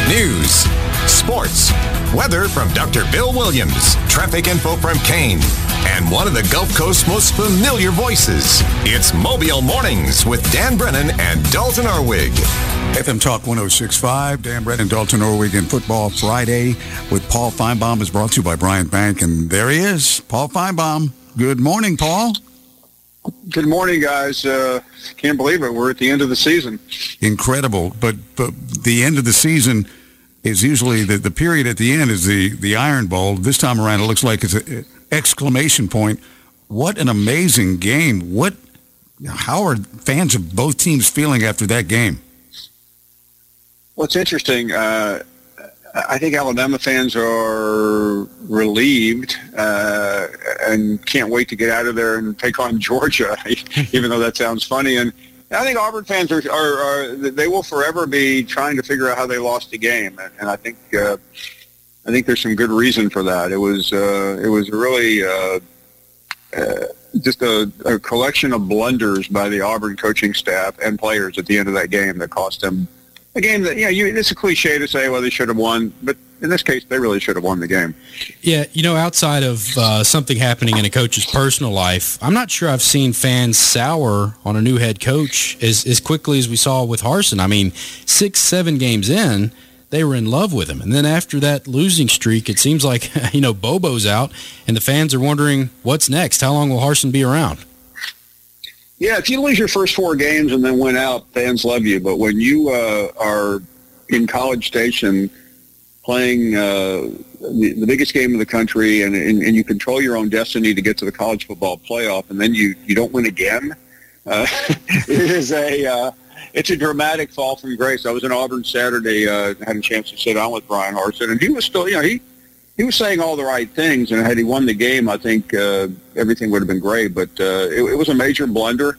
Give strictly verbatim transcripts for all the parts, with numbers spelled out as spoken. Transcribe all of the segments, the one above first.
News, sports, weather from Doctor Bill Williams, traffic info from Kane, and one of the Gulf Coast's most familiar voices. It's Mobile Mornings with Dan Brennan and Dalton Orwig. F M Talk one oh six point five, Dan Brennan, Dalton Orwig, and Football Friday with Paul Feinbaum is brought to you by Bryant Bank. And there he is, Paul Feinbaum. Good morning, Paul. Good morning, guys. Uh, can't believe it. We're at the end of the season. Incredible. But but the end of the season is usually, the, the period at the end is the, the Iron Bowl. This time around, it looks like it's an exclamation point. What an amazing game. What? How are fans of both teams feeling after that game? Well, it's interesting. Uh, I think Alabama fans are relieved uh, and can't wait to get out of there and take on Georgia, even though that sounds funny. And I think Auburn fans are, are, are they will forever be trying to figure out how they lost the game. And I think uh, I think there's some good reason for that. It was uh, it was really uh, uh, just a, a collection of blunders by the Auburn coaching staff and players at the end of that game that cost them a game that, yeah, you, it's a cliche to say, well, they should have won, but in this case, they really should have won the game. Yeah, you know, outside of uh, something happening in a coach's personal life, I'm not sure I've seen fans sour on a new head coach as, as quickly as we saw with Harsin. I mean, six, seven games in, they were in love with him. And then after that losing streak, it seems like, you know, Bobo's out, and the fans are wondering, what's next? How long will Harsin be around? Yeah, if you lose your first four games and then win out, fans love you. But when you uh, are in College Station playing uh, the, the biggest game in the country and, and, and you control your own destiny to get to the college football playoff, and then you, you don't win again, uh, it is a uh, it's a dramatic fall from grace. I was in Auburn Saturday, uh, had a chance to sit down with Brian Harsin, and he was still, you know, he he was saying all the right things, and had he won the game, I think uh, everything would have been great. But uh, it, it was a major blunder,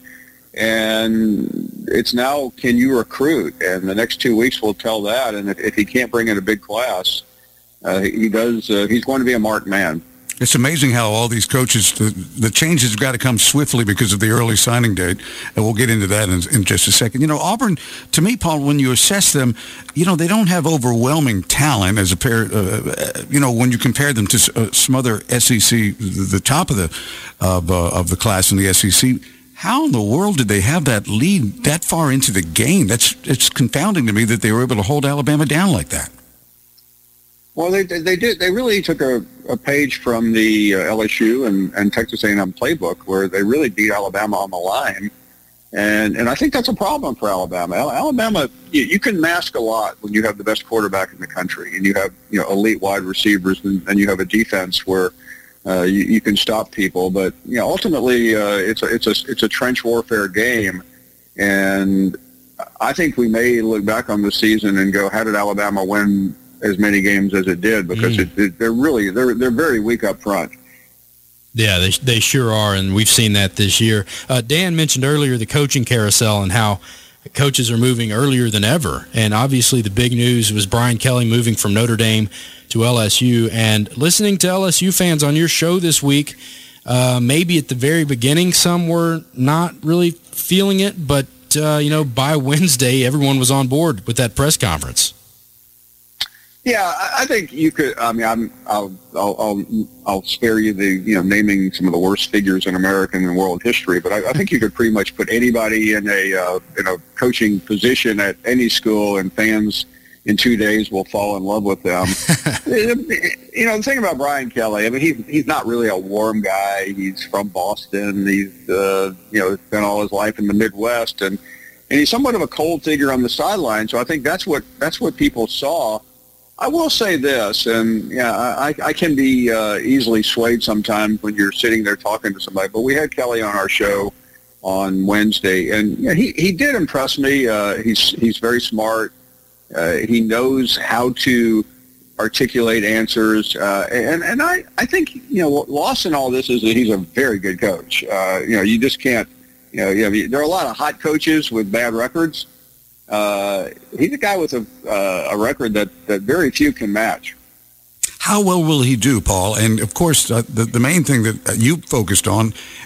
and it's now, can you recruit? And the next two weeks will tell that. And if, if he can't bring in a big class, uh, he does. Uh, he's going to be a marked man. It's amazing how all these coaches, the, the changes have got to come swiftly because of the early signing date, and we'll get into that in, in just a second. You know, Auburn, to me, Paul, when you assess them, you know, they don't have overwhelming talent as a pair, uh, you know, when you compare them to uh, some other S E C, the top of the of, uh, of the class in the S E C. How in the world did they have that lead that far into the game? That's it's confounding to me that they were able to hold Alabama down like that. Well, they they did. They really took a, a page from the uh, L S U and, and Texas A and M playbook, where they really beat Alabama on the line, and and I think that's a problem for Alabama. Alabama, you, you can mask a lot when you have the best quarterback in the country, and you have, you know, elite wide receivers, and, and you have a defense where uh, you, you can stop people. But you know, ultimately, uh, it's a it's a it's a trench warfare game, and I think we may look back on the season and go, how did Alabama win as many games as it did? Because mm. it, it, they're really they're they're very weak up front. Yeah, they they sure are, and we've seen that this year. Uh, Dan mentioned earlier the coaching carousel and how coaches are moving earlier than ever, and obviously the big news was Brian Kelly moving from Notre Dame to L S U. And listening to L S U fans on your show this week, uh, maybe at the very beginning some were not really feeling it, but uh, you know, by Wednesday everyone was on board with that press conference. Yeah, I think you could. I mean, I'm, I'll, I'll, I'll, I'll spare you the, you know, naming some of the worst figures in American and world history, but I, I think you could pretty much put anybody in a uh, in a coaching position at any school, and fans in two days will fall in love with them. You know, the thing about Brian Kelly, I mean, he's he's not really a warm guy. He's from Boston. He's uh, you know, spent all his life in the Midwest, and and he's somewhat of a cold figure on the sideline. So I think that's what that's what people saw. I will say this, and yeah, I, I can be uh, easily swayed sometimes when you're sitting there talking to somebody, but we had Kelly on our show on Wednesday, and yeah, he, he did impress me. Uh, he's he's very smart. Uh, he knows how to articulate answers, uh, and and I, I think, you know, lost in all this is that he's a very good coach. Uh, you know, you just can't, you know, you know, there are a lot of hot coaches with bad records. Uh, he's a guy with a uh, a record that, that very few can match. How well will he do, Paul? And, of course, uh, the, the main thing that you focused on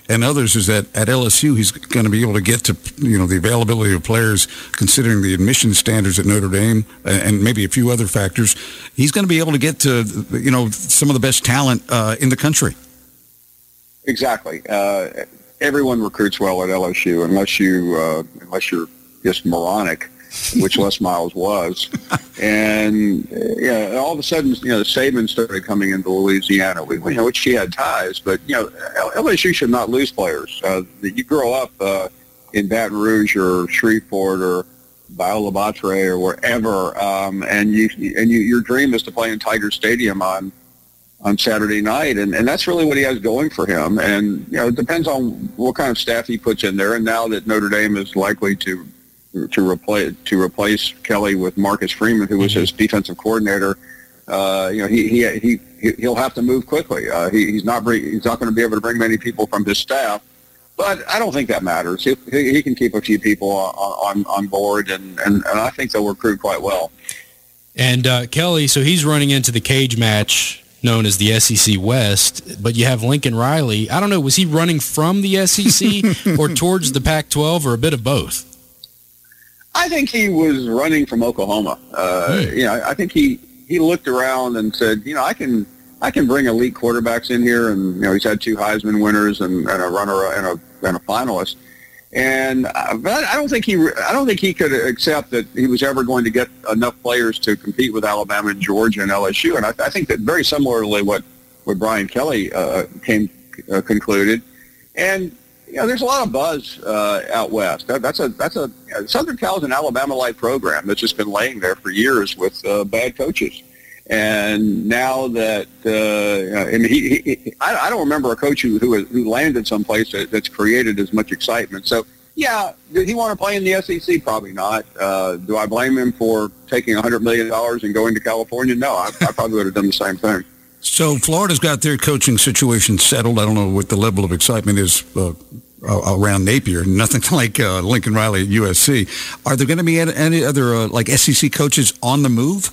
and others is that at L S U he's going to be able to get to, you know, the availability of players, considering the admission standards at Notre Dame and maybe a few other factors. He's going to be able to get to, you know, some of the best talent uh, in the country. Exactly. Uh, everyone recruits well at L S U unless you uh, unless you're just moronic, which Les Miles was. And yeah, all of a sudden, you know, Saban started coming into Louisiana, we, you know, which he had ties. But you know, L S U should not lose players. Uh, you grow up uh, in Baton Rouge or Shreveport or Bayou Batre or wherever, um, and you and you, your dream is to play in Tiger Stadium on on Saturday night, and, and that's really what he has going for him. And you know, it depends on what kind of staff he puts in there. And now that Notre Dame is likely to to replace to replace Kelly with Marcus Freeman, who was his defensive coordinator, uh, you know, he he he he'll have to move quickly. Uh, he, he's not bring, he's not going to be able to bring many people from his staff, but I don't think that matters. He, he can keep a few people on on, on board, and, and, and I think they'll recruit quite well. And uh, Kelly, so he's running into the cage match known as the S E C West, but you have Lincoln Riley. I don't know, was he running from the S E C or towards the Pac twelve, or a bit of both? I think he was running from Oklahoma. Uh, hmm. You know, I think he, he looked around and said, you know, I can I can bring elite quarterbacks in here, and you know, he's had two Heisman winners and, and a runner and a and a finalist. And uh, but I don't think he I don't think he could accept that he was ever going to get enough players to compete with Alabama and Georgia and L S U. And I, I think that very similarly what what Brian Kelly uh, came uh, concluded. And you know, there's a lot of buzz uh, out west. That, that's a that's a you know, Southern Cal is an Alabama-like program that's just been laying there for years with uh, bad coaches. And now that uh, I mean, he, he I, I don't remember a coach who who, who landed someplace that, that's created as much excitement. So yeah, did he want to play in the S E C? Probably not. Uh, do I blame him for taking one hundred million dollars and going to California? No, I, I probably would have done the same thing. So Florida's got their coaching situation settled. I don't know what the level of excitement is uh, around Napier. Nothing like uh, Lincoln Riley at U S C. Are there going to be any other uh, like S E C coaches on the move?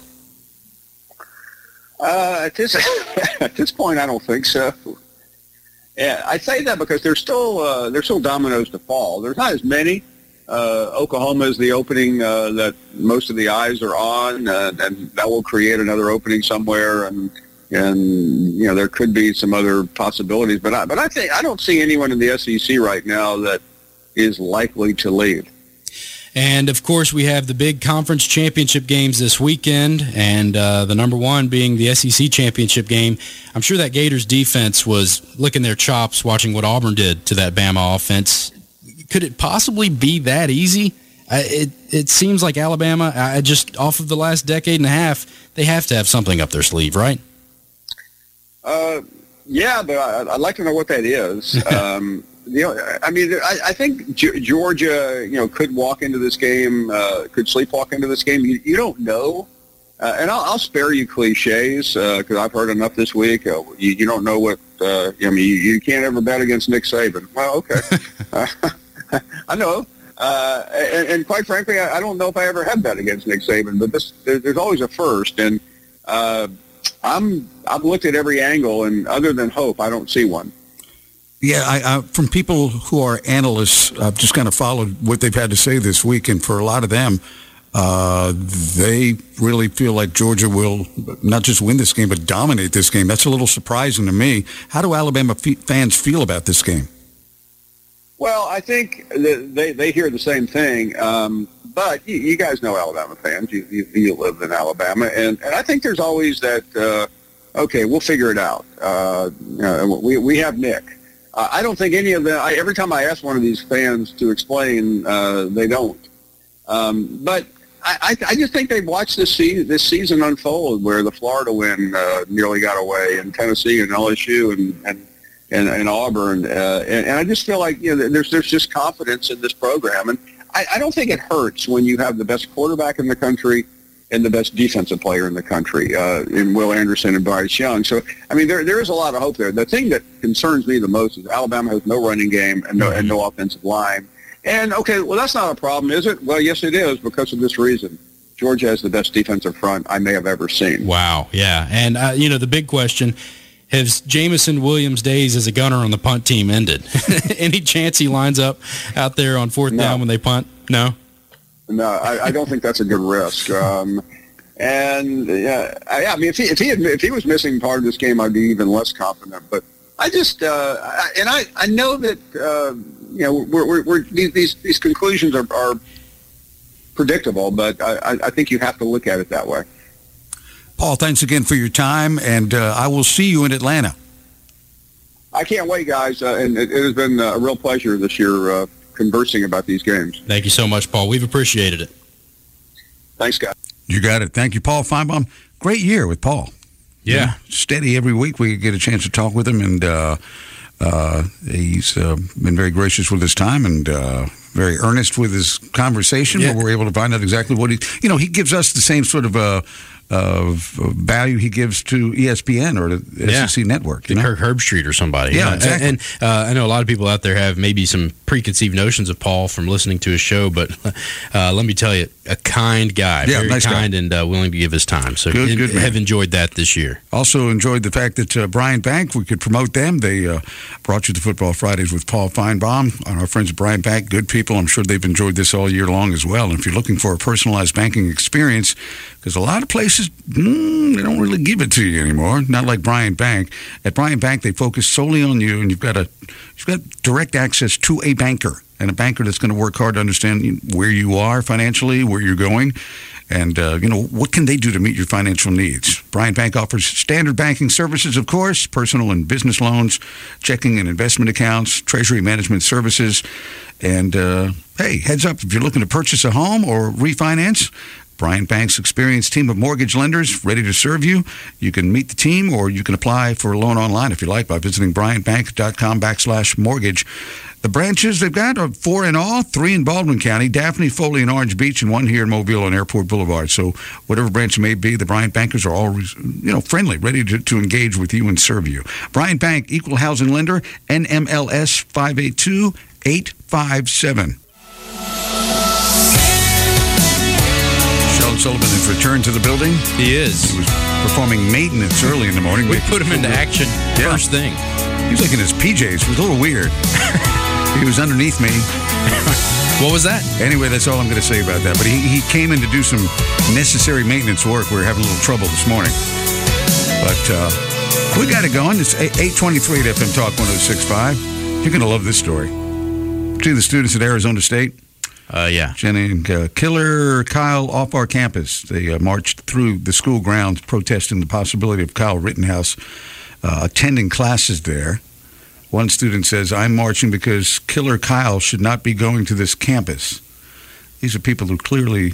Uh, at this at this point, I don't think so. Yeah, I say that because there's still uh, there's still dominoes to fall. There's not as many. Uh, Oklahoma is the opening uh, that most of the eyes are on, uh, and that will create another opening somewhere. And and you know, there could be some other possibilities, but I, but I think I don't see anyone in the S E C right now that is likely to leave. And, of course, we have the big conference championship games this weekend, and uh, the number one being the S E C championship game. I'm sure that Gators defense was licking their chops watching what Auburn did to that Bama offense. Could it possibly be that easy? Uh, it it seems like Alabama, uh, just off of the last decade and a half, they have to have something up their sleeve, right? Uh, yeah, but I, I'd like to know what that is. Um You know, I mean, I, I think G- Georgia, you know, could walk into this game, uh, could sleepwalk into this game. You, you don't know. Uh, and I'll, I'll spare you cliches because uh, I've heard enough this week. Uh, you, you don't know what, uh, I mean, you, you can't ever bet against Nick Saban. Well, okay. uh, I know. Uh, and, and quite frankly, I, I don't know if I ever have bet against Nick Saban, but this, there, there's always a first. And uh, I'm, I've looked at every angle, and other than hope, I don't see one. Yeah, I, I, from people who are analysts, I've just kind of followed what they've had to say this week, and for a lot of them, uh, they really feel like Georgia will not just win this game, but dominate this game. That's a little surprising to me. How do Alabama f- fans feel about this game? Well, I think they they hear the same thing, um, but you, you guys know Alabama fans. You, you, you live in Alabama, and, and I think there's always that, uh, okay, we'll figure it out. Uh, uh, we, we have Nick. Uh, I don't think any of them, I, every time I ask one of these fans to explain, uh, they don't. Um, but I, I, I just think they've watched this, se- this season unfold where the Florida win uh, nearly got away, and Tennessee and L S U and, and, and, and Auburn. Uh, and, and I just feel like, you know, there's, there's just confidence in this program. And I, I don't think it hurts when you have the best quarterback in the country and the best defensive player in the country, uh, in Will Anderson and Bryce Young. So, I mean, there there is a lot of hope there. The thing that concerns me the most is Alabama has no running game and no, and no offensive line. And, okay, well, that's not a problem, is it? Well, yes, it is, because of this reason. Georgia has the best defensive front I may have ever seen. Wow, yeah. And, uh, you know, the big question, has Jameson Williams' days as a gunner on the punt team ended? Any chance he lines up out there on fourth no. down when they punt? No? No, I, I don't think that's a good risk. Um, and, yeah, I, I mean, if he, if, he had, if he was missing part of this game, I'd be even less confident. But I just, uh, I, and I, I know that, uh, you know, we're, we're, we're these, these conclusions are, are predictable, but I, I think you have to look at it that way. Paul, thanks again for your time, and uh, I will see you in Atlanta. I can't wait, guys, uh, and it, it has been a real pleasure this year uh, conversing about these games. Thank you so much, Paul. We've appreciated it. Thanks, guys. You got it. Thank you, Paul Feinbaum. Great year with Paul. Yeah. You know, steady every week. We get a chance to talk with him, and uh, uh, he's uh, been very gracious with his time and uh, very earnest with his conversation. Yeah. But we're able to find out exactly what he, you know, he gives us the same sort of uh, of value he gives to E S P N or the yeah. S E C network. You the know? Kirk Herbstreit or somebody. Yeah, you know? exactly. And, and uh, I know a lot of people out there have maybe some preconceived notions of Paul from listening to his show, but uh, let me tell you, a kind guy, yeah, very nice kind guy. and uh, willing to give his time. So good, in, good man. have enjoyed that this year. Also enjoyed the fact that uh, Bryant Bank, we could promote them. They uh, brought you to Football Fridays with Paul Feinbaum and our friends at Bryant Bank. Good people. I'm sure they've enjoyed this all year long as well. And if you're looking for a personalized banking experience, because a lot of places, mm, they don't really give it to you anymore. Not like Bryant Bank. At Bryant Bank, they focus solely on you, and you've got a you've got direct access to a banker, and a banker that's going to work hard to understand where you are financially, where you're going, and uh, you know what can they do to meet your financial needs. Bryant Bank offers standard banking services, of course, personal and business loans, checking and investment accounts, treasury management services, and uh, hey, heads up if you're looking to purchase a home or refinance. Bryant Bank's experienced team of mortgage lenders ready to serve you. You can meet the team, or you can apply for a loan online if you like by visiting bryantbank.com backslash mortgage. The branches they've got are four in all, three in Baldwin County, Daphne, Foley, and Orange Beach, and one here in Mobile on Airport Boulevard. So whatever branch it may be, the Bryant Bankers are always, you know, friendly, ready to, to engage with you and serve you. Bryant Bank, Equal Housing Lender, N M L S five eight two eight five seven. Sullivan has returned to the building. He is. He was performing maintenance early in the morning. We put him into action yeah. first thing. He was like in his P Js. It was a little weird. He was underneath me. What was that? Anyway, that's all I'm going to say about that. But he, he came in to do some necessary maintenance work. We were having a little trouble this morning. But uh, we got it going. It's eight twenty-three at F M Talk one oh six point five. You're going to love this story. See the students at Arizona State? Uh, yeah. Jenny and uh, Killer Kyle off our campus. They uh, marched through the school grounds protesting the possibility of Kyle Rittenhouse uh, attending classes there. One student says, I'm marching because Killer Kyle should not be going to this campus. These are people who clearly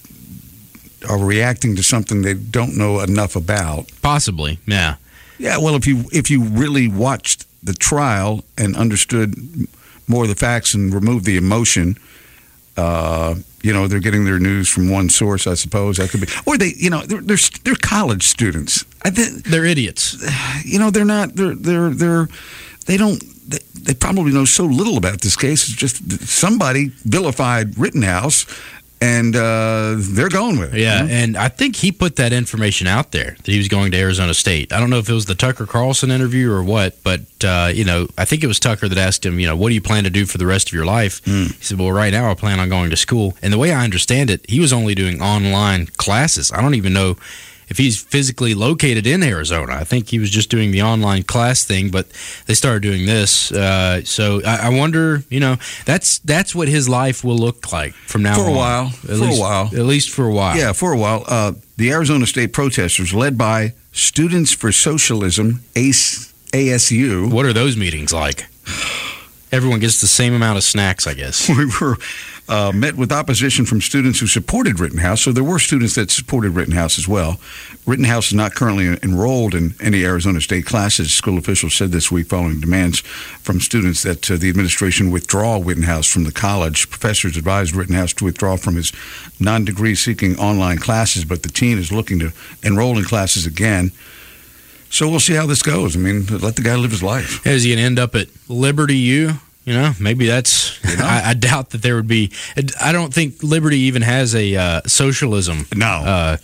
are reacting to something they don't know enough about. Possibly, yeah. Yeah, well, if you if you really watched the trial and understood more of the facts and removed the emotion, Uh, you know, they're getting their news from one source, I suppose. That could be, or they, you know, they're they're, they're college students. I think they're idiots. You know, they're not. They're they're they're they don't. They, they probably know so little about this case. It's just somebody vilified Rittenhouse, and uh, they're going with it. Yeah, you know? And I think he put that information out there that he was going to Arizona State. I don't know if it was the Tucker Carlson interview or what, but, uh, you know, I think it was Tucker that asked him, you know, what do you plan to do for the rest of your life? Mm. He said, well, right now I plan on going to school. And the way I understand it, he was only doing online classes. I don't even know if he's physically located in Arizona. I think he was just doing the online class thing, but they started doing this. Uh, so I, I wonder, you know, that's that's what his life will look like from now on. For a while. At for least, a while. At least for a while. Yeah, for a while. Uh, the Arizona State protesters, led by Students for Socialism, A S U. What are those meetings like? Everyone gets the same amount of snacks, I guess. We were uh, met with opposition from students who supported Rittenhouse, so there were students that supported Rittenhouse as well. Rittenhouse is not currently enrolled in any Arizona State classes, school officials said this week, following demands from students that uh, the administration withdraw Rittenhouse from the college. Professors advised Rittenhouse to withdraw from his non-degree seeking online classes, but the teen is looking to enroll in classes again. So we'll see how this goes. I mean, let the guy live his life. Is he going to end up at Liberty U? You know, maybe that's, you know? I, I doubt that there would be, I don't think Liberty even has a uh, socialism no. uh,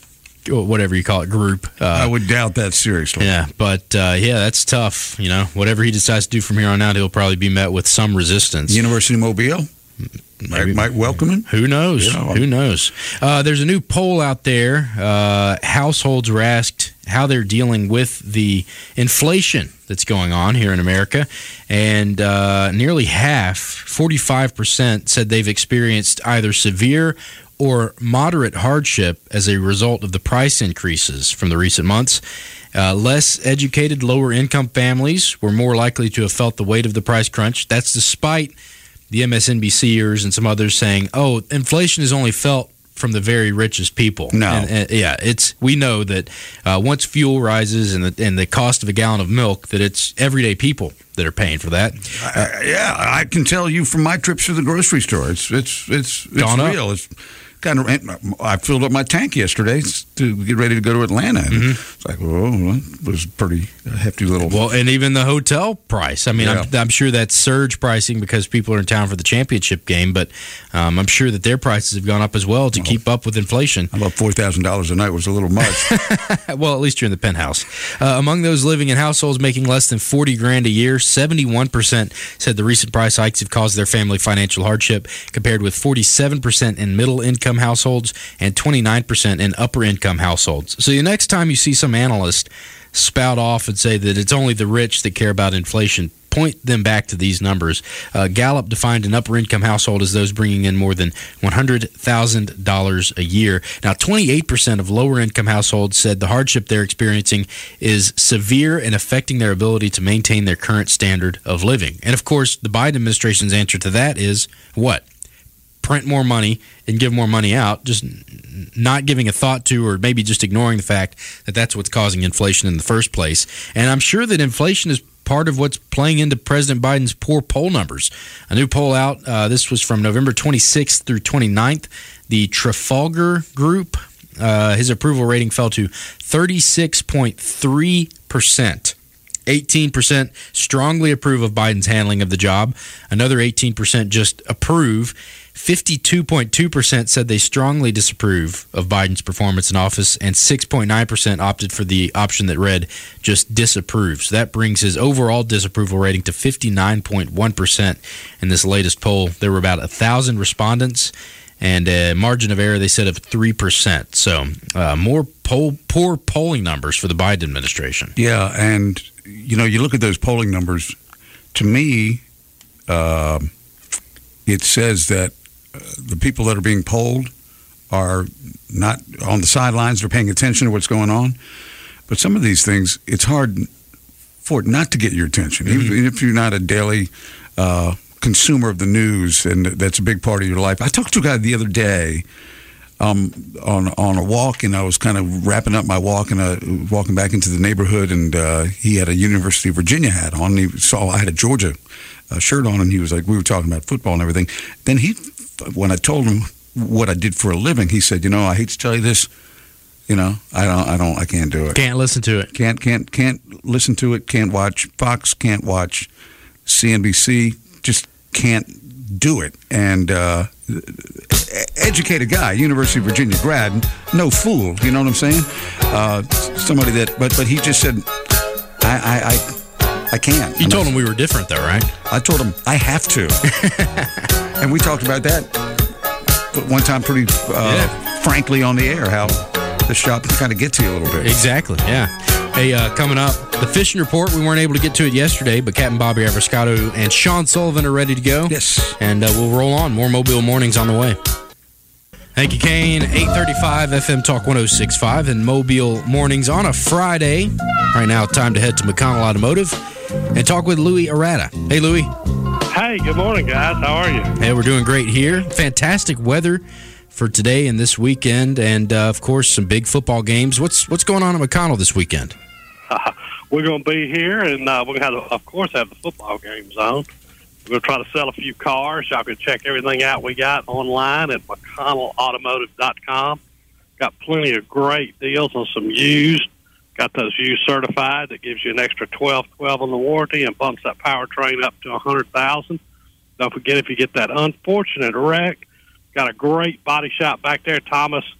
whatever you call it, group. Uh, I would doubt that seriously. Yeah, but uh, yeah, that's tough. You know, whatever he decides to do from here on out, he'll probably be met with some resistance. University of Mobile might, might welcome him. Who knows? You know, Who knows? Uh, there's a new poll out there. Uh, households were asked how they're dealing with the inflation that's going on here in America, and uh, nearly half, forty-five percent, said they've experienced either severe or moderate hardship as a result of the price increases from the recent months. Uh, less educated, lower-income families were more likely to have felt the weight of the price crunch. That's despite the M S N B Cers and some others saying, oh, inflation is only felt from the very richest people. No. And, and, yeah, it's we know that uh, once fuel rises and the, and the cost of a gallon of milk, that it's everyday people that are paying for that. Uh, yeah, I can tell you from my trips to the grocery store, it's it's it's, it's Gone real. Up. It's kind of. I filled up my tank yesterday to get ready to go to Atlanta. And mm-hmm. It's like, well, it was pretty hefty little. Well, and even the hotel price. I mean, yeah. I'm, I'm sure that's surge pricing because people are in town for the championship game, but um, I'm sure that their prices have gone up as well to well, keep up with inflation. About four thousand dollars a night was a little much. Well, at least you're in the penthouse. Uh, among those living in households making less than forty grand a year, seventy-one percent said the recent price hikes have caused their family financial hardship, compared with forty-seven percent in middle-income households and twenty-nine percent in upper-income households. So the next time you see some analyst spout off and say that it's only the rich that care about inflation, point them back to these numbers. Uh, Gallup defined an upper-income household as those bringing in more than one hundred thousand dollars a year. Now, twenty-eight percent of lower-income households said the hardship they're experiencing is severe and affecting their ability to maintain their current standard of living. And, of course, the Biden administration's answer to that is what? Print more money and give more money out, just not giving a thought to, or maybe just ignoring the fact that that's what's causing inflation in the first place. And I'm sure that inflation is part of what's playing into President Biden's poor poll numbers. A new poll out, uh, this was from November twenty-sixth through twenty-ninth. The Trafalgar Group, uh, his approval rating fell to thirty-six point three percent. eighteen percent strongly approve of Biden's handling of the job. Another eighteen percent just approve. fifty-two point two percent said they strongly disapprove of Biden's performance in office, and six point nine percent opted for the option that read just disapproves. That brings his overall disapproval rating to fifty-nine point one percent in this latest poll. There were about one thousand respondents, and a margin of error, they said, of three percent. So uh, more poll, poor polling numbers for the Biden administration. Yeah, and, you know, you look at those polling numbers, to me, uh, it says that uh, the people that are being polled are not on the sidelines, they're paying attention to what's going on. But some of these things, it's hard for it not to get your attention, mm-hmm. even if you're not a daily uh, consumer of the news, and that's a big part of your life. I talked to a guy the other day um, on on a walk, and I was kind of wrapping up my walk and uh, walking back into the neighborhood, and uh, he had a University of Virginia hat on. And he saw I had a Georgia uh, shirt on, and he was like, we were talking about football and everything. Then he, when I told him what I did for a living, he said, you know, I hate to tell you this, you know, I don't, I don't, I can't do it. Can't listen to it. Can't, can't, can't listen to it. Can't watch Fox. Can't watch C N B C. Just can't do it. And uh, educated guy, University of Virginia grad, no fool. You know what I'm saying? Uh, somebody that, but but he just said, I, I, I, I can't. You and told I, him we were different, though, right? I told him I have to, and we talked about that one time pretty uh, yeah. frankly on the air. How the shop can kind of get to you a little bit. Exactly. Yeah. Hey, uh, coming up, the fishing report. We weren't able to get to it yesterday, but Captain Bobby Abrascato and Sean Sullivan are ready to go. Yes. And uh, we'll roll on. More Mobile Mornings on the way. Thank you, Kane. eight thirty-five F M Talk one oh six point five and Mobile Mornings on a Friday. Right now, time to head to McConnell Automotive and talk with Louis Arata. Hey, Louis. Hey, good morning, guys. How are you? Hey, we're doing great here. Fantastic weather for today and this weekend, and, uh, of course, some big football games. What's what's going on at McConnell this weekend? Uh, we're going to be here, and uh, we're going to, of course, have the football games on. We're going to try to sell a few cars. Y'all can check everything out we got online at McConnell Automotive dot com. Got plenty of great deals on some used. Got those used certified. That gives you an extra twelve twelve on the warranty and bumps that powertrain up to one hundred thousand dollars. Don't forget, if you get that unfortunate wreck, got a great body shop back there, Thomas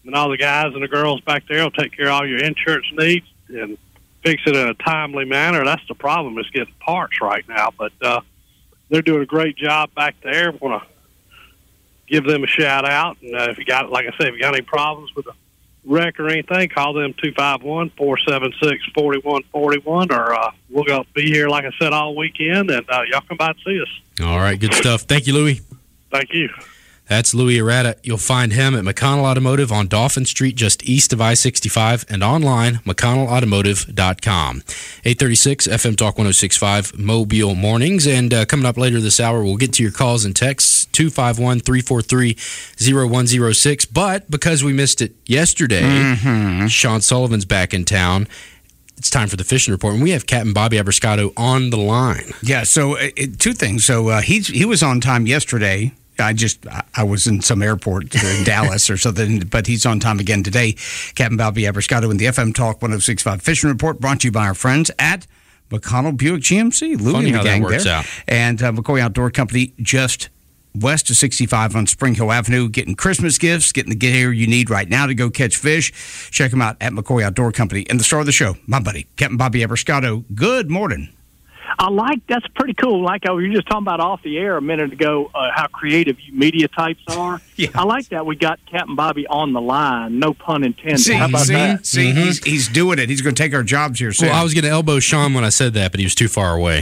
and all the guys and the girls back there will take care of all your insurance needs and fix it in a timely manner. That's the problem, is getting parts right now. But uh, they're doing a great job back there. We want to give them a shout out. And uh, if you got, like I said, if you got any problems with a wreck or anything, call them two five one, four seven six, four one four one, or uh, we're going to be here, like I said, all weekend, and uh, y'all come by and see us. All right, good stuff. Thank you, Louis. Thank you. That's Louis Arata. You'll find him at McConnell Automotive on Dauphin Street, just east of I sixty-five, and online, mcconnell automotive dot com. eight thirty-six F M Talk one oh six point five, Mobile Mornings. And uh, coming up later this hour, we'll get to your calls and texts, two five one, three four three, oh one oh six. But because we missed it yesterday, mm-hmm. Sean Sullivan's back in town. It's time for the fishing report, and we have Captain Bobby Abrascato on the line. Yeah, so uh, two things. So uh, he's, he was on time yesterday. I just, I was in some airport in Dallas or something, but he's on time again today. Captain Bobby Abrascato in the F M Talk one oh six point five Fishing Report, brought to you by our friends at McConnell Buick G M C. Louie Funny and the how gang that works there. out. And uh, McCoy Outdoor Company, just west of sixty-five on Spring Hill Avenue, getting Christmas gifts, getting the gear you need right now to go catch fish. Check them out at McCoy Outdoor Company. And the star of the show, my buddy, Captain Bobby Abrascato. Good morning. I like, that's pretty cool. Like I was just talking about off the air a minute ago, uh, how creative you media types are. Yeah. I like that we got Captain Bobby on the line. No pun intended. See, how about see, that? see Mm-hmm. he's, he's doing it. He's going to take our jobs here soon. Well, I was going to elbow Sean when I said that, but he was too far away.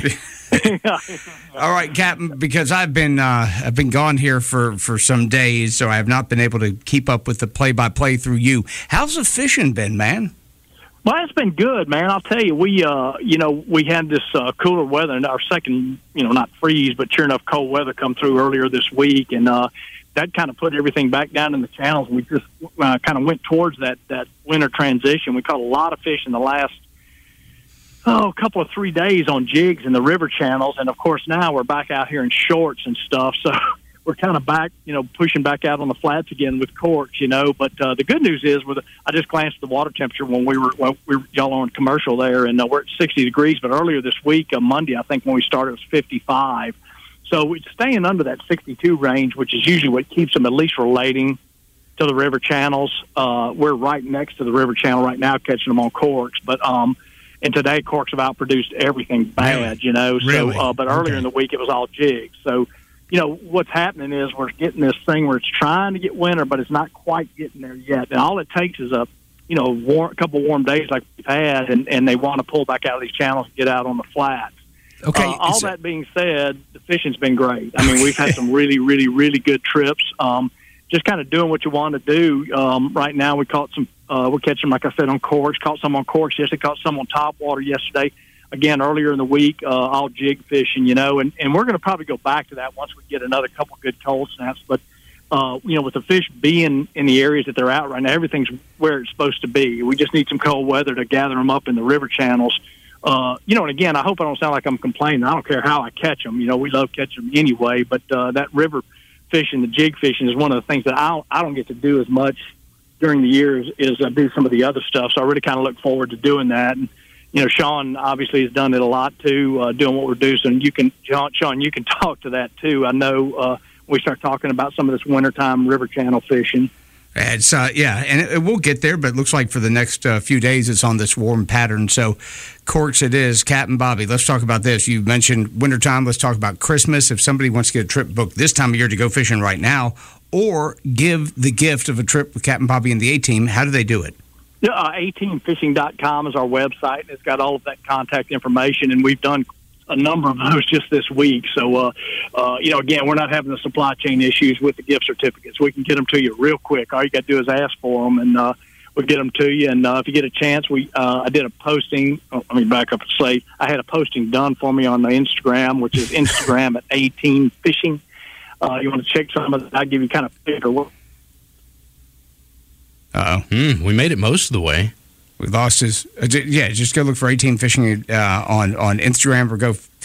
All right, Captain, because I've been uh, I've been gone here for, for some days, so I have not been able to keep up with the play-by-play through you. How's the fishing been, man? Well, it's been good, man. I'll tell you, we, uh, you know, we had this uh, cooler weather, and our second, you know, not freeze, but sure enough, cold weather come through earlier this week, and uh, that kind of put everything back down in the channels. We just uh, kind of went towards that that winter transition. We caught a lot of fish in the last oh, a couple of three days on jigs in the river channels, and of course now we're back out here in shorts and stuff. So we're kind of back, you know, pushing back out on the flats again with corks, you know. But uh, the good news is, with I just glanced at the water temperature when we were when we were y'all on commercial there, and uh, we're at sixty degrees. But earlier this week, uh, Monday, I think when we started, it was fifty-five. So it's staying under that sixty-two range, which is usually what keeps them at least relating to the river channels. Uh, we're right next to the river channel right now, catching them on corks. But um, and today corks have outproduced everything bad, Really? you know. So, Really? uh, but earlier Okay. in the week, it was all jigs. So. You know, what's happening is we're getting this thing where it's trying to get winter, but it's not quite getting there yet. And all it takes is a, you know, warm, a couple warm days like we've had, and, and they want to pull back out of these channels and get out on the flats. Okay. Uh, all so- that being said, the fishing's been great. I mean, we've had some really, really, really good trips. Um, just kind of doing what you want to do. Um, right now, we caught some, uh, we're catching, like I said, on corks, caught some on corks yesterday, caught some on topwater yesterday. Again, earlier in the week, uh, all jig fishing, you know, and, and we're going to probably go back to that once we get another couple good cold snaps. But, uh, you know, with the fish being in the areas that they're out right now, everything's where it's supposed to be. We just need some cold weather to gather them up in the river channels. Uh, you know, and again, I hope I don't sound like I'm complaining. I don't care how I catch them. You know, we love catching them anyway. But uh, that river fishing, the jig fishing, is one of the things that I don't, I don't get to do as much during the year as, as I do some of the other stuff. So I really kind of look forward to doing that. And, you know, Sean obviously has done it a lot too, uh, doing what we're doing. So you can, Sean, Sean, you can talk to that too. I know uh, we start talking about some of this wintertime river channel fishing. It's uh, yeah, and it, it will get there, but it looks like for the next uh, few days it's on this warm pattern. So, corks it is. Captain Bobby, let's talk about this. You mentioned wintertime. Let's talk about Christmas. If somebody wants to get a trip booked this time of year to go fishing right now, or give the gift of a trip with Captain Bobby and the A-Team, how do they do it? Yeah, uh, a team fishing dot com is our website, and it's got all of that contact information, and we've done a number of those just this week. So, uh, uh, you know, again, we're not having the supply chain issues with the gift certificates. We can get them to you real quick. All you got to do is ask for them, and uh, we'll get them to you. And uh, if you get a chance, we uh, I did a posting. Oh, let me back up and say I had a posting done for me on the Instagram, which is Instagram at A Team Fishing. Uh, you want to check some of that? I'll give you kind of figure what. Uh-oh. Mm, we made it most of the way. We lost his. Uh, j- yeah, just go look for eighteen Fishing uh, on on Instagram, or go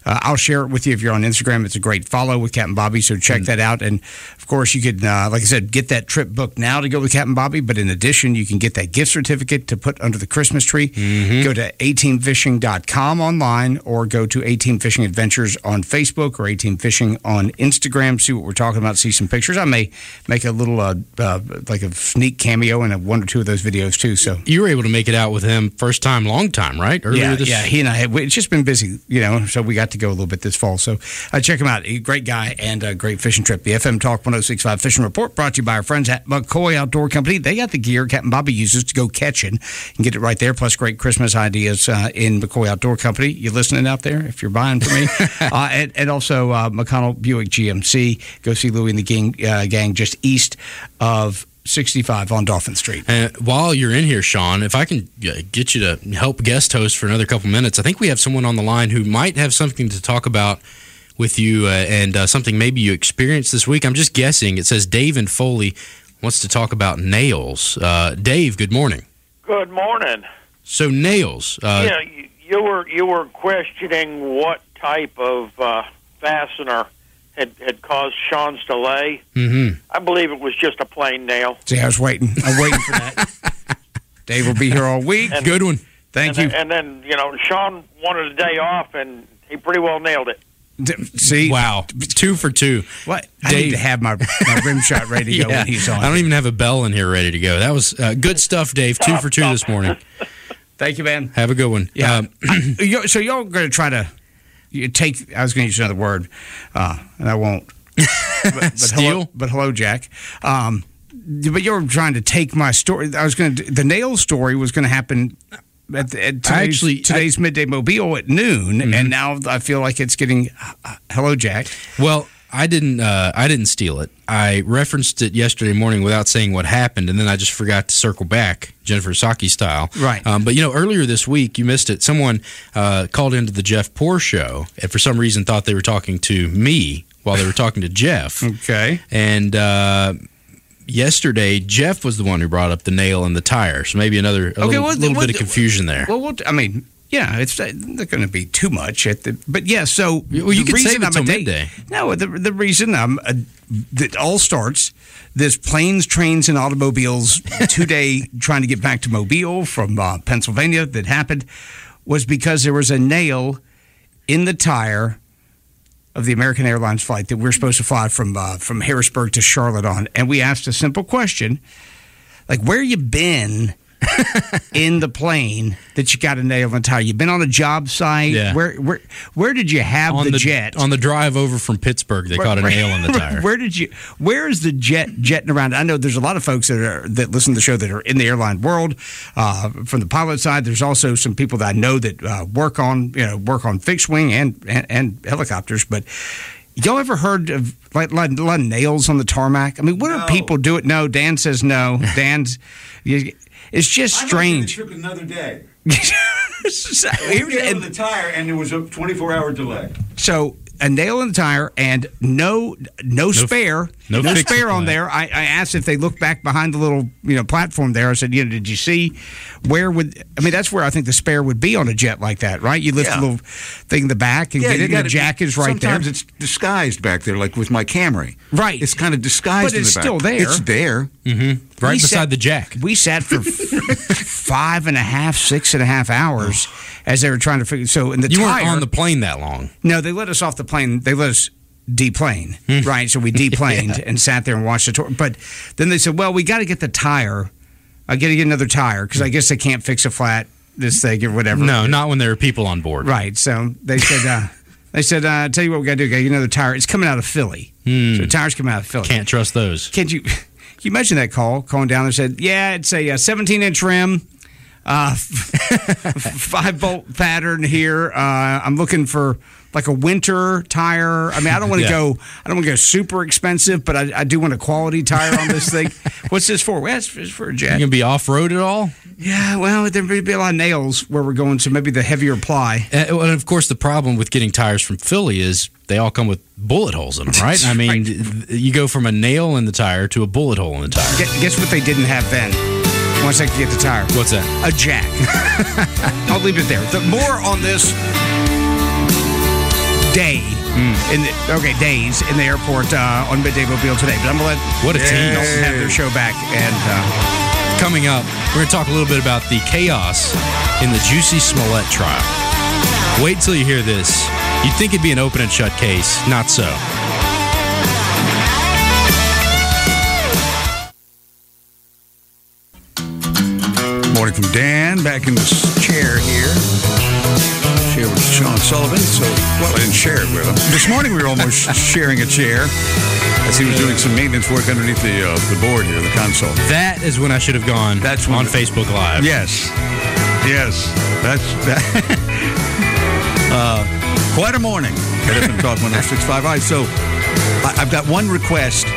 uh, I'll share it with you if you're on Instagram. It's a great follow with Captain Bobby, so check mm. that out. And, of course, you could, uh, like I said, get that trip booked now to go with Captain Bobby. But in addition, you can get that gift certificate to put under the Christmas tree. Mm-hmm. Go to a team fishing dot com online or go to A-Team Fishing Adventures on Facebook or A-Team Fishing on Instagram. See what we're talking about. See some pictures. I may make a little, uh, uh, like a sneak cameo in a, one or two of those videos, too. So you were able to make it out with him first time, long time, right? Earlier yeah, this yeah. He and I, had, it's just been busy, you know, so we got to go a little bit this fall. So uh, check him out. A great guy and a great fishing trip. The F M Talk one oh six point five Fishing Report brought to you by our friends at McCoy Outdoor Company. They got the gear Captain Bobby uses to go catching. You can get it right there, plus great Christmas ideas uh, in McCoy Outdoor Company. You listening out there if you're buying from me? uh, and, and also uh, McConnell Buick G M C. Go see Louie and the gang, uh, gang just east of sixty-five on Dolphin Street. And while you're in here, Sean, if I can get you to help guest host for another couple minutes, I think we have someone on the line who might have something to talk about with you uh, and uh, something maybe you experienced this week. I'm just guessing. It says Dave and Foley wants to talk about nails. Uh, Dave, good morning. Good morning. So nails. Uh, yeah, you, you were you were questioning what type of uh, fastener had, had caused Sean's delay. Mm-hmm. I believe it was just a plain nail. See, I was waiting. I'm waiting for that. Dave will be here all week. And, Good one. Thank and you. Then, and then, you know, Sean wanted a day off, and he pretty well nailed it. D- see? Wow. Two for two. What? I Dave. need to have my, my rim shot ready to yeah. go when he's on. I don't even have a bell in here ready to go. That was uh, good stuff, Dave. Two for two this morning. Thank you, man. Have a good one. Yeah. Um, I, so y'all going to try to you take, I was going to use another word, uh, and I won't. But, but Steal? Hello, but hello, Jack. Um, but you're trying to take my story. I was going to, the nail story was going to happen at, the, at today's, actually, today's I, Midday Mobile at noon, mm-hmm. and now I feel like it's getting, uh, hello, Jack. Well, I didn't. Uh, I didn't steal it. I referenced it yesterday morning without saying what happened, and then I just forgot to circle back, Jennifer Psaki style. Right. Um, but you know, earlier this week, you missed it. Someone uh, called into the Jeff Poor show, and for some reason thought they were talking to me while they were talking to Jeff. Okay. And uh, yesterday, Jeff was the one who brought up the nail in the tire. So maybe another a okay, little, well, little well, bit of confusion there. Well, well I mean. Yeah, it's not going to be too much at the, but yeah. So well, you can save it till midday. No, the the reason I'm uh, it all starts this planes, trains, and automobiles two day trying to get back to Mobile from uh, Pennsylvania that happened was because there was a nail in the tire of the American Airlines flight that we're supposed to fly from uh, from Harrisburg to Charlotte on, and we asked a simple question like, "Where you been?" in the plane that you got a nail in the tire. You've been on a job site. Yeah. Where where where did you have on the, the jet? On the drive over from Pittsburgh, they where, caught a nail in the tire. Where did you? Where is the jet jetting around? I know there's a lot of folks that are that listen to the show that are in the airline world. Uh, from the pilot side, there's also some people that I know that uh, work on you know work on fixed wing and and, and helicopters, but. Y'all ever heard of like, like, like nails on the tarmac? I mean, what no. do people do it? No, Dan says no. Dan's, it's just strange. I took another day. so, here's nail in the tire, and there was a twenty-four hour delay. So a nail in the tire and no no, no spare, no, no spare on there. I, I asked if they looked back behind the little you know platform there. I said, you know, did you see where would? I mean, that's where I think the spare would be on a jet like that, right? You lift yeah. a little thing in the back and yeah, get it, and the jack is right sometimes there. Sometimes it's disguised back there, like with my Camry. Right, it's kind of disguised, but it's in the still back. there. It's there, mm-hmm. right we beside sat, the jack. We sat for five and a half, six and a half hours as they were trying to figure. So in the you tire, weren't on the plane that long. No, they let us off the plane. They let us deplane, hmm. right? So we deplaned yeah. and sat there and watched the tour. But then they said, well, we got to get the tire. I got to get another tire because I guess they can't fix a flat this thing or whatever. No, not when there are people on board. Right. So they said, uh, they said, uh, tell you what we got to do. Got to get another tire. It's coming out of Philly. Hmm. So the tire's coming out of Philly. Can't trust those. Can't you? Can you imagine that call? Calling down there said, yeah, it's a seventeen inch rim. Uh, five bolt pattern here. Uh, I'm looking for like a winter tire. I mean, I don't want to yeah. go. I don't want to go super expensive, but I, I do want a quality tire on this thing. What's this for? Well, it's, it's for a jet. You gonna be off road at all? Yeah. Well, there may be a lot of nails where we're going, so maybe the heavier ply. Uh, and of course, the problem with getting tires from Philly is they all come with bullet holes in them, right? I mean, right. you go from a nail in the tire to a bullet hole in the tire. Guess what they didn't have then? Once I could get the tire. What's that? A jack. I'll leave it there. The more on this day mm. in the okay days in the airport uh, on Midday Mobile today. But I'm gonna let what a team Dalton have their show back. And uh, coming up, we're gonna talk a little bit about the chaos in the Jussie Smollett trial. Wait till you hear this. You'd think it'd be an open and shut case. Not so. Morning from Dan, back in the chair here. Share with Sean Sullivan. So, well, I didn't share it with him. This morning we were almost sharing a chair as he was doing some maintenance work underneath the uh, the board here, the console. That is when I should have gone That's on the, Facebook Live. Yes. Yes. That's that. uh, quite a morning. Get up and talk one oh six point five. All right, so I, I've got one request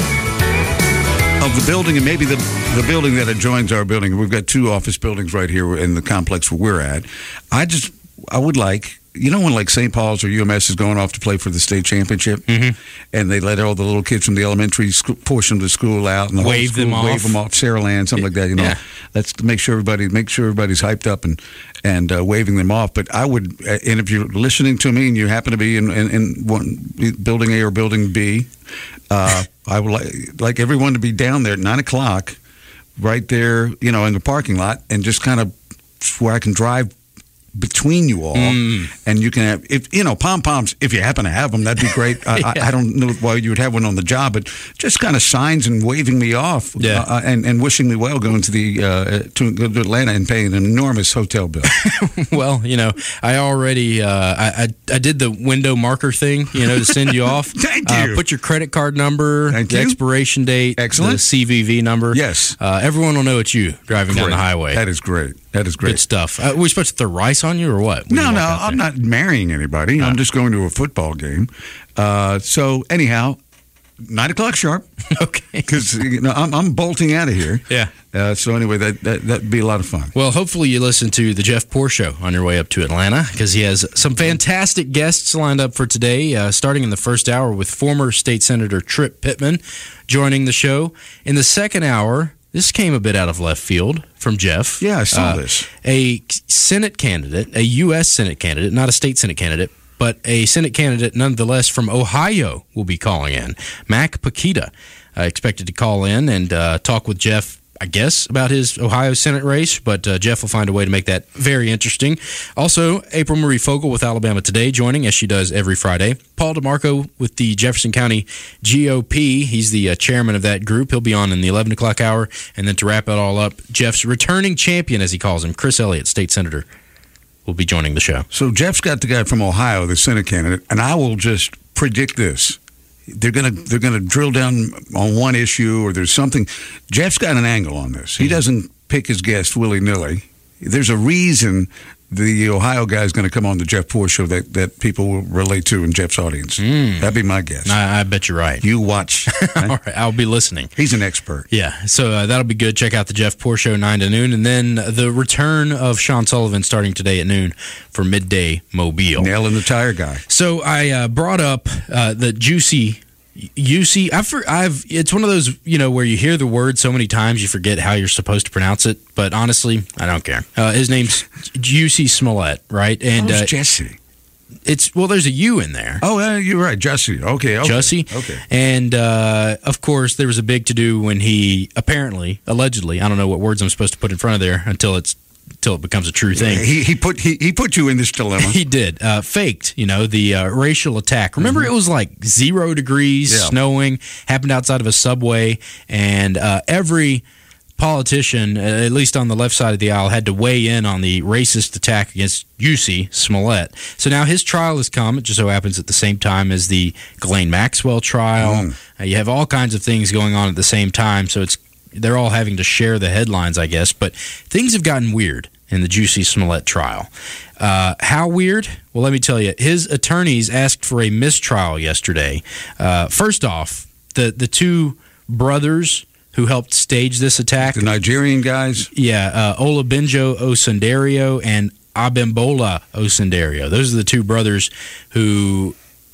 of the building, and maybe the the building that adjoins our building. We've got two office buildings right here in the complex where we're at. I just, I would like, you know when like Saint Paul's or U M S is going off to play for the state championship, mm-hmm. and they let all the little kids from the elementary school, portion of the school out, and the wave whole school, them off, wave them off, Sarah Land, something like that. You know, yeah. Let's make sure everybody, make sure everybody's hyped up and and uh, waving them off. But I would, and if you're listening to me and you happen to be in in, in one building A or building B. Uh, I would like, like everyone to be down there at nine o'clock, right there, you know, in the parking lot, and just kind of where I can drive between you all, mm. and you can have, if you know, pom poms. If you happen to have them, that'd be great. yeah. I, I don't know why you would have one on the job, but just kind of signs and waving me off, yeah. uh, and and wishing me well going to the uh, to go to Atlanta and paying an enormous hotel bill. Well, you know, I already uh, I, I I did the window marker thing, you know, to send you off. Thank you. Uh, put your credit card number, Thank the you. expiration date, Excellent. the C V V number. Yes. Uh, everyone will know it's you driving Great. down the highway. That is great. That is great. Good stuff. Uh, we're supposed to throw rice on you or what? When No, you no, walk out I'm there? not marrying anybody. Uh. I'm just going to a football game. Uh, so anyhow, nine o'clock sharp. Okay. Because you know, I'm, I'm bolting out of here. Yeah. Uh, so anyway, that, that that'd be a lot of fun. Well, hopefully you listen to the Jeff Poor Show on your way up to Atlanta, because he has some fantastic guests lined up for today, uh, starting in the first hour with former State Senator Tripp Pittman joining the show. In the second hour, this came a bit out of left field from Jeff. Yeah, I saw uh, this. A Senate candidate, a U S Senate candidate, not a state Senate candidate, but a Senate candidate nonetheless from Ohio will be calling in. Mac Paquita uh, expected to call in and uh, talk with Jeff, I guess, about his Ohio Senate race, but uh, Jeff will find a way to make that very interesting. Also, April Marie Fogle with Alabama Today joining, as she does every Friday. Paul DeMarco with the Jefferson County G O P. He's the uh, chairman of that group. He'll be on in the eleven o'clock hour. And then to wrap it all up, Jeff's returning champion, as he calls him, Chris Elliott, state senator, will be joining the show. So Jeff's got the guy from Ohio, the Senate candidate, and I will just predict this. They're gonna they're gonna drill down on one issue, or there's something. Jeff's got an angle on this. He doesn't pick his guest willy nilly. There's a reason the Ohio guy is going to come on the Jeff Poor Show that, that people will relate to in Jeff's audience. Mm. That'd be my guess. I, I bet you're right. You watch. All right, I'll be listening. He's an expert. Yeah, so uh, that'll be good. Check out the Jeff Poor Show, nine to noon. And then the return of Sean Sullivan starting today at noon for Midday Mobile. Nailing the tire guy. So I uh, brought up uh, the Jussie U C. I've, I've, it's one of those, you know, where you hear the word so many times you forget how you're supposed to pronounce it. But honestly, I don't care. Uh, his name's Jussie Smollett, right? And Who's uh, Jesse? It's well, there's a U in there. Oh, uh, you're right, Jussie. Okay, okay. Jussie. Okay. And uh, of course, there was a big to do when he apparently, allegedly, I don't know what words I'm supposed to put in front of there until it's until it becomes a true thing. He he put he, he put you in this dilemma. He did. Uh, faked, you know, the uh, racial attack. Remember, mm-hmm. It was like zero degrees, yeah. snowing, happened outside of a subway, and uh, every politician, uh, at least on the left side of the aisle, had to weigh in on the racist attack against Jussie Smollett. So now his trial has come. It just so happens at the same time as the Ghislaine Maxwell trial. Mm. Uh, you have all kinds of things going on at the same time, so it's they're all having to share the headlines, I guess. But things have gotten weird in the Jussie Smollett trial. Uh, how weird? Well, let me tell you. His attorneys asked for a mistrial yesterday. Uh, first off, the, the two brothers who helped stage this attack. The Nigerian guys? Yeah, uh, Olabenjo Osundario and Abimbola Osundario. Those are the two brothers who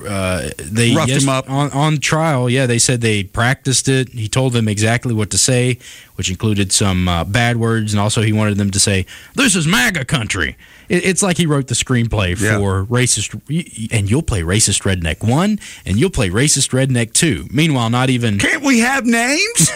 uh, they roughed yes, him up on, on trial. Yeah, they said they practiced it. He told them exactly what to say, which included some uh, bad words, and also he wanted them to say, "This is MAGA country." It, it's like he wrote the screenplay for Yeah. racist, and you'll play racist redneck one, and you'll play racist redneck two. Meanwhile, not even. Can't we have names?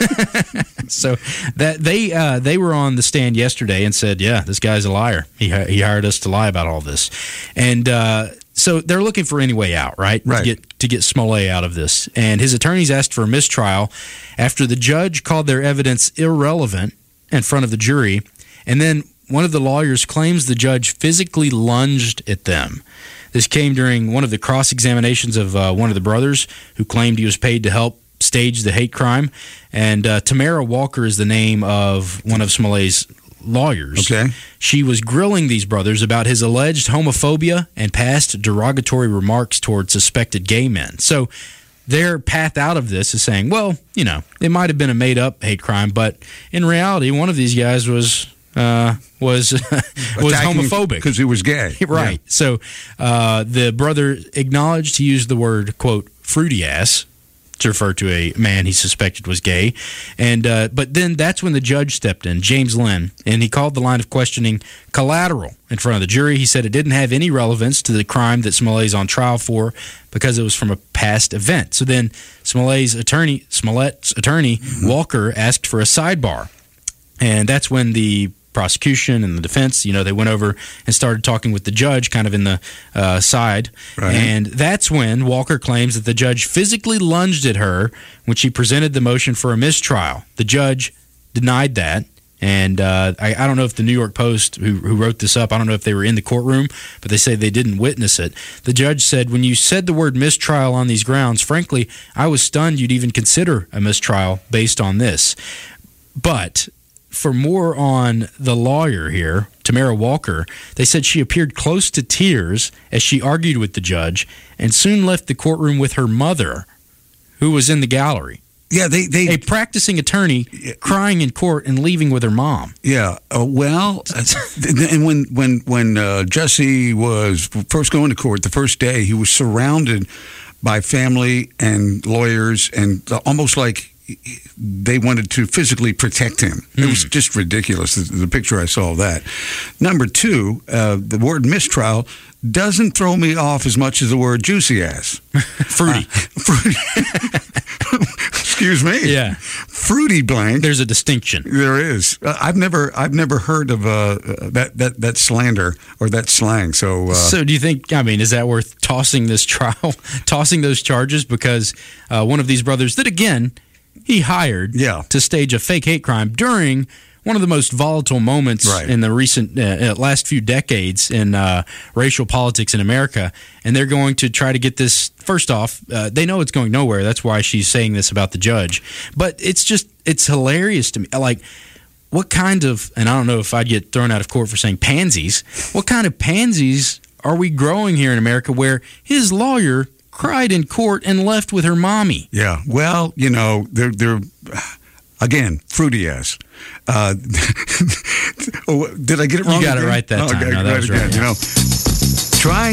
So that they uh, they were on the stand yesterday and said, "Yeah, this guy's a liar. He he hired us to lie about all this," and uh, so they're looking for any way out, right? Right. To get to get Smollett out of this, and his attorneys asked for a mistrial after the judge called their evidence irrelevant in front of the jury, and then one of the lawyers claims the judge physically lunged at them. This came during one of the cross examinations of uh, one of the brothers who claimed he was paid to help stage the hate crime. And uh, Tamara Walker is the name of one of Smollett's lawyers. Okay. She was grilling these brothers about his alleged homophobia and past derogatory remarks toward suspected gay men. So their path out of this is saying, well, you know, it might have been a made-up hate crime, but in reality, one of these guys was uh, was was homophobic because he was gay. Right. Yeah. So uh, the brother acknowledged he used the word, quote, fruity ass to refer to a man he suspected was gay. And uh, but then that's when the judge stepped in, James Lynn, and he called the line of questioning collateral in front of the jury. He said it didn't have any relevance to the crime that Smollett's on trial for because it was from a past event. So then Smollett's attorney, Smollett's attorney, mm-hmm. Walker, asked for a sidebar. And that's when the prosecution and the defense, you know, they went over and started talking with the judge kind of in the uh, side. Right. And that's when Walker claims that the judge physically lunged at her when she presented the motion for a mistrial. The judge denied that. And uh, I, I don't know if the New York Post, who, who wrote this up, I don't know if they were in the courtroom, but they say they didn't witness it. The judge said, when you said the word mistrial on these grounds, frankly, I was stunned you'd even consider a mistrial based on this. But for more on the lawyer here, Tamara Walker, they said she appeared close to tears as she argued with the judge and soon left the courtroom with her mother, who was in the gallery. Yeah, they, they a practicing attorney crying in court and leaving with her mom. Yeah, uh, well, and when when when uh, Jesse was first going to court, the first day, he was surrounded by family and lawyers, and almost like they wanted to physically protect him. It was just ridiculous, the, the picture I saw of that. Number two, uh, the word mistrial doesn't throw me off as much as the word juicy ass. Fruity. Uh, fruity. Excuse me. Yeah. Fruity blank. There's a distinction. There is. Uh, I've never I've never heard of uh, that, that, that slander or that slang. So, uh, so do you think, I mean, is that worth tossing this trial, tossing those charges? Because uh, one of these brothers that, again, he hired yeah. to stage a fake hate crime during one of the most volatile moments right. in the recent uh, last few decades in uh, racial politics in America. And they're going to try to get this, first off, uh, they know it's going nowhere. That's why she's saying this about the judge. But it's just, it's hilarious to me. Like, what kind of, and I don't know if I'd get thrown out of court for saying pansies, what kind of pansies are we growing here in America where his lawyer cried in court and left with her mommy? Yeah, well, you know, they're, they're again, fruity ass. Uh, oh, did I get it wrong? You got again? it right that oh, time. Okay, no, that was right. Again, you know, trying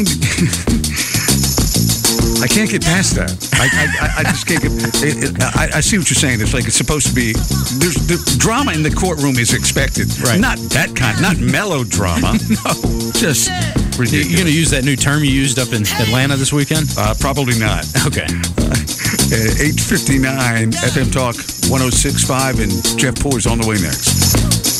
I can't get past that. I, I, I just can't get. It, it, I, I see what you're saying. It's like it's supposed to be. There's the drama in the courtroom is expected. Right. Not that kind. Not melodrama. No. Just ridiculous. You going to use that new term you used up in Atlanta this weekend? Uh, probably not. Okay. Uh, eight fifty-nine F M Talk one oh six point five, and Jeff Poor's on the way next.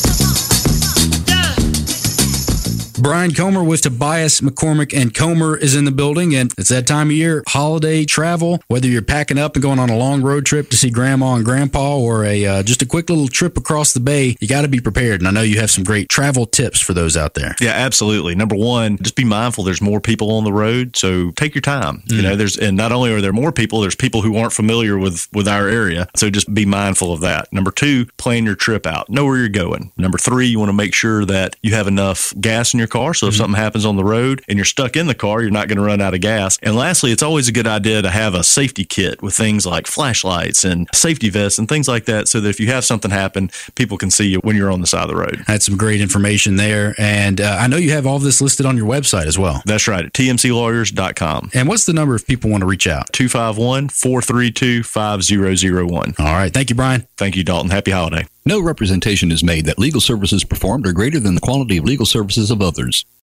Brian Comer with Tobias McCormick and Comer is in the building, and it's that time of year, holiday travel, whether you're packing up and going on a long road trip to see grandma and grandpa or a uh, just a quick little trip across the bay, you got to be prepared. And I know you have some great travel tips for those out there. Yeah, absolutely. Number one, just be mindful there's more people on the road, so take your time. Mm. You know, there's and not only are there more people, there's people who aren't familiar with, with our area, so just be mindful of that. Number two, plan your trip out. Know where you're going. Number three, you want to make sure that you have enough gas in your your car. So if mm-hmm. something happens on the road and you're stuck in the car, you're not going to run out of gas. And lastly, it's always a good idea to have a safety kit with things like flashlights and safety vests and things like that, so that if you have something happen, people can see you when you're on the side of the road. That's some great information there. And uh, I know you have all of this listed on your website as well. That's right, at T M C lawyers dot com. And what's the number if people want to reach out? two five one, four three two, five zero zero one. All right. Thank you, Brian. Thank you, Dalton. Happy holiday. No representation is made that legal services performed are greater than the quality of legal services of others.